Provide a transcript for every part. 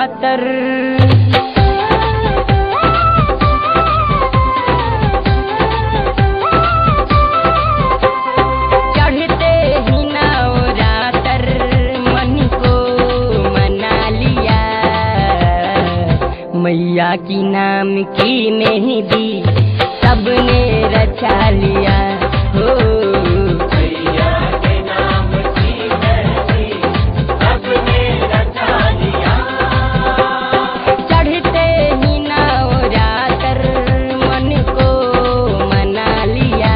नवरातर। चढ़ते ही नवरातर मन को मना लिया, मैया की नाम की मेहंदी सबने रचा लिया। हो मैया के नाम की मेहंदी सबने रचा लिया। चढ़ते ही नवरातर मन को मना लिया,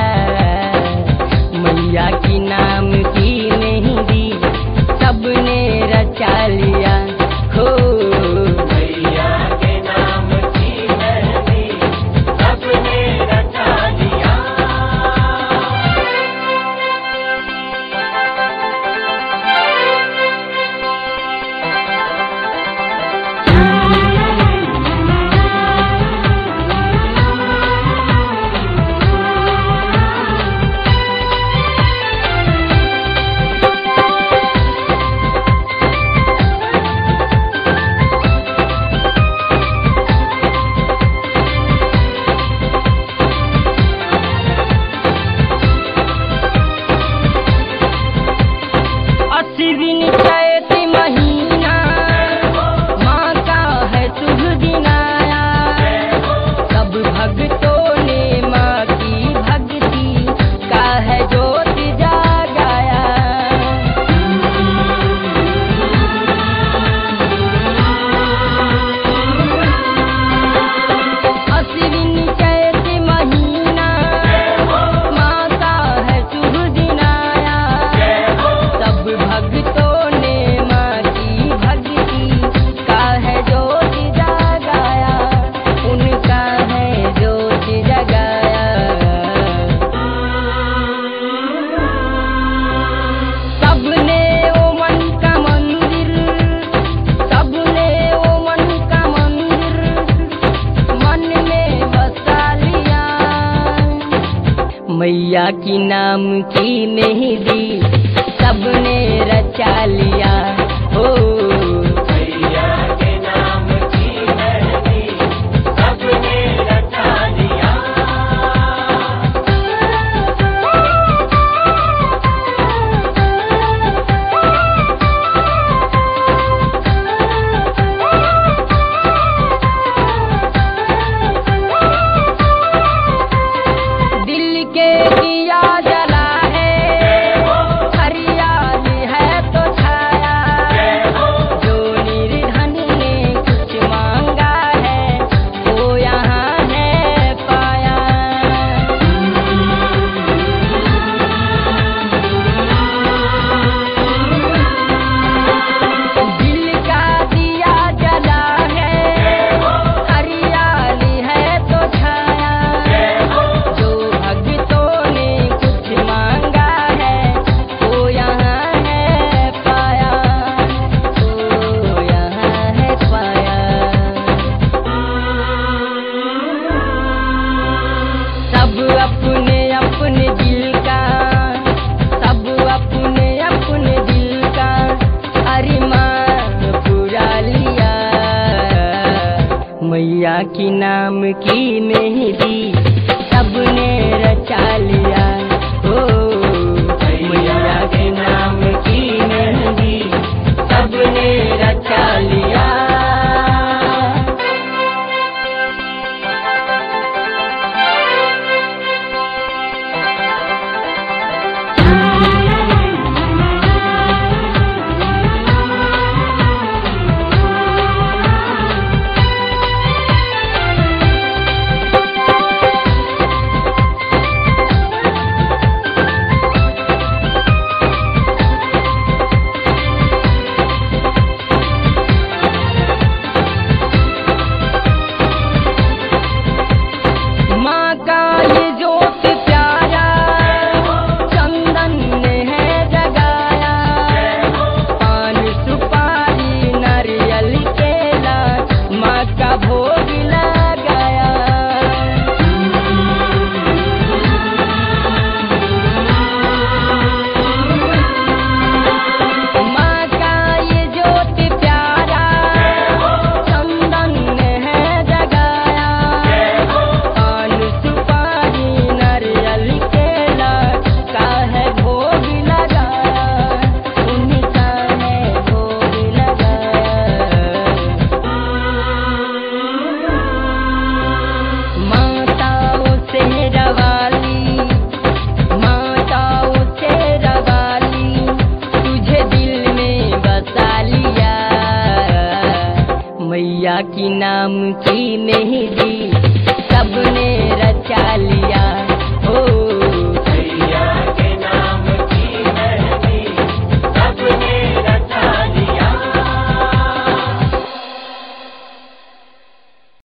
मैया की नाम की मेहंदी सबने रचा लिया। हो मैया के नाम की मेहंदी सबने रचा लिया। अश्विन चैत महीना माँ का है शुभ दिन आया, सब भक्तों ने माँ की भक्ति का है जोत जगाया। अश्विन चैत महीना माँ का है शुभ दिन आया, सब भक्तों ने माँ की भक्ति का है जोत जगाया, उनका है जोत जगाया। सबने वो मन का मंदिर, सबने वो मन का मंदिर मन में बसा लिया, मैया की नाम की मेहंदी सबने रचा लिया। हो मैया के नाम की मेहंदी सबने रचा लिया। दिल के दिया जला है, हरियाली है तो छाया, जो निर्धन ने कुछ मांगा है वो यहाँ है पाया। दिल का दिया जला है, हरियाली है तो छाया, जो भक्तों ने कुछ मांगा है वो यहाँ है पाया, वो यहाँ है पाया। सब अपने अपने दिल का, सब अपने अपने दिल का अरमान पूरा लिया, मैया की नाम की मेहंदी सबने रचा लिया। हो मैया के नाम की मेहंदी सबने रचा लिया। की नाम की मेहंदी सबने रचा लिया।